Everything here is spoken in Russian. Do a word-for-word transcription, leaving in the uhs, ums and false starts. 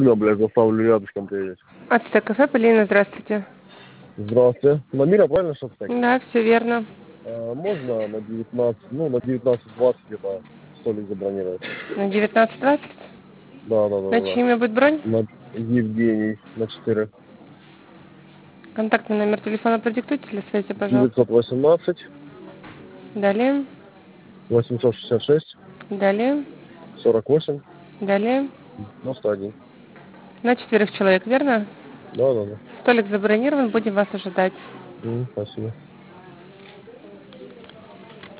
Да, блядь, заставлю рядышком приедешь. Ацтек кафе, Полина, здравствуйте. Здравствуйте. Намира, правильно, что так? Да, все верно. А, можно на девятнадцать, ну, на девятнадцать двадцать где-то столик забронировать? На девятнадцать двадцать? Да, да, да, На да. чье имя будет бронь? На Евгений, на четыре. Контактный номер телефона продиктуйте для связи, пожалуйста. девятьсот восемнадцать, Далее. восемьсот шестьдесят шесть, Далее. сорок восемь, Далее. девяносто один. На четверых человек, верно? Да, да, да. Столик забронирован, будем вас ожидать. М, спасибо.